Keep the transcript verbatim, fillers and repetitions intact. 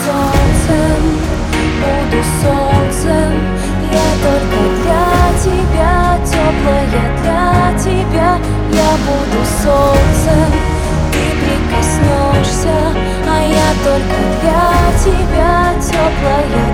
солнцем, буду солнцем. Я только для тебя, теплая для тебя. Я буду солнцем, ты прикоснешься, а я только для тебя, теплая